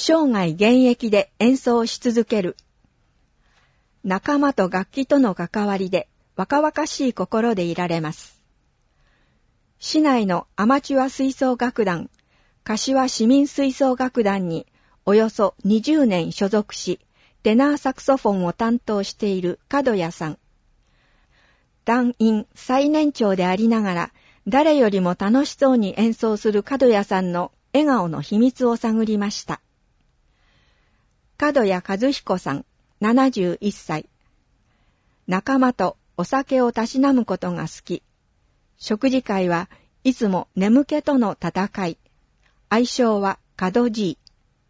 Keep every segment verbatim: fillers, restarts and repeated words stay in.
生涯現役で演奏し続ける。仲間と楽器との関わりで若々しい心でいられます。市内のアマチュア吹奏楽団、柏市民吹奏楽団におよそにじゅうねん所属し、テナーサクソフォンを担当している角谷さん。団員最年長でありながら、誰よりも楽しそうに演奏する角谷さんの笑顔の秘密を探りました。角谷和彦さん、ななじゅういっさい。仲間とお酒をたしなむことが好き。食事会はいつも眠気との戦い。愛称は角じい。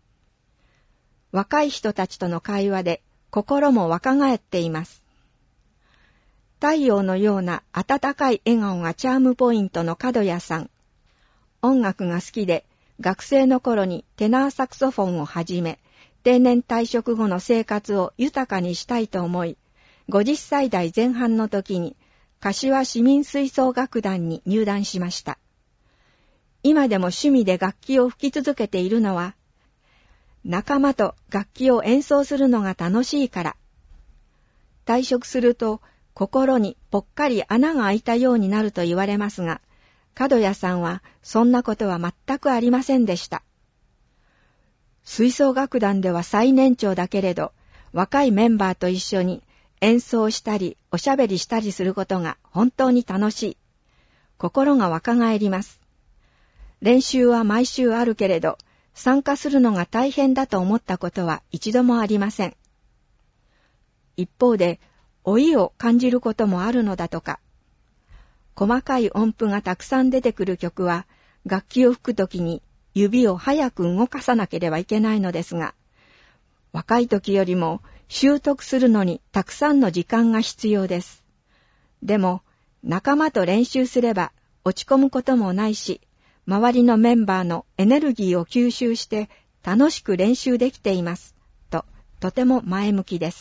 若い人たちとの会話で心も若返っています。太陽のような温かい笑顔がチャームポイントの角谷さん。音楽が好きで学生の頃にテナーサクソフォンを始め、定年退職後の生活を豊かにしたいと思い、ごじゅっさい代前半の時に柏市民吹奏楽団に入団しました。今でも趣味で楽器を吹き続けているのは、仲間と楽器を演奏するのが楽しいから。退職すると心にぽっかり穴が開いたようになると言われますが、角谷さんはそんなことは全くありませんでした。吹奏楽団では最年長だけれど、若いメンバーと一緒に演奏したりおしゃべりしたりすることが本当に楽しい。心が若返ります。練習は毎週あるけれど、参加するのが大変だと思ったことは一度もありません。一方で、老いを感じることもあるのだとか。細かい音符がたくさん出てくる曲は、楽器を吹くときに指を早く動かさなければいけないのですが、若い時よりも習得するのにたくさんの時間が必要です。でも、仲間と練習すれば落ち込むこともないし、周りのメンバーのエネルギーを吸収して楽しく練習できています。と、とても前向きです。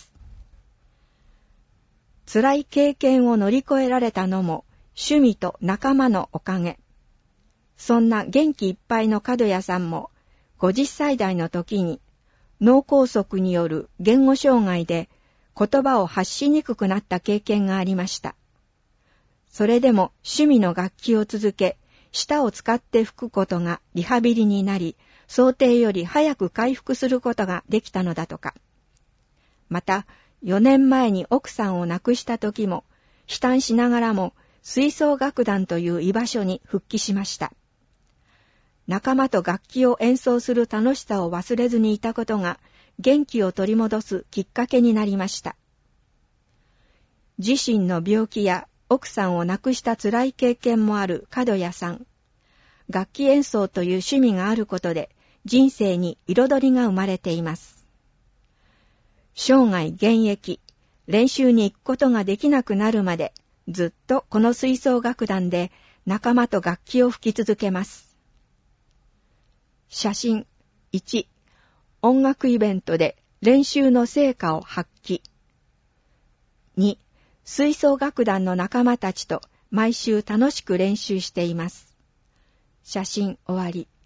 辛い経験を乗り越えられたのも趣味と仲間のおかげ。そんな元気いっぱいの角谷さんもごじゅっさい代の時に脳梗塞による言語障害で言葉を発しにくくなった経験がありました。それでも趣味の楽器を続け、舌を使って吹くことがリハビリになり、想定より早く回復することができたのだとか。また、よねんまえに奥さんを亡くした時も、悲嘆しながらも吹奏楽団という居場所に復帰しました。仲間と楽器を演奏する楽しさを忘れずにいたことが元気を取り戻すきっかけになりました。自身の病気や奥さんを亡くした辛い経験もある角谷さん。楽器演奏という趣味があることで人生に彩りが生まれています。生涯現役、練習に行くことができなくなるまでずっとこの吹奏楽団で仲間と楽器を吹き続けます。写真いち、音楽イベントで練習の成果を発揮。に、吹奏楽団の仲間たちと毎週楽しく練習しています。写真終わり。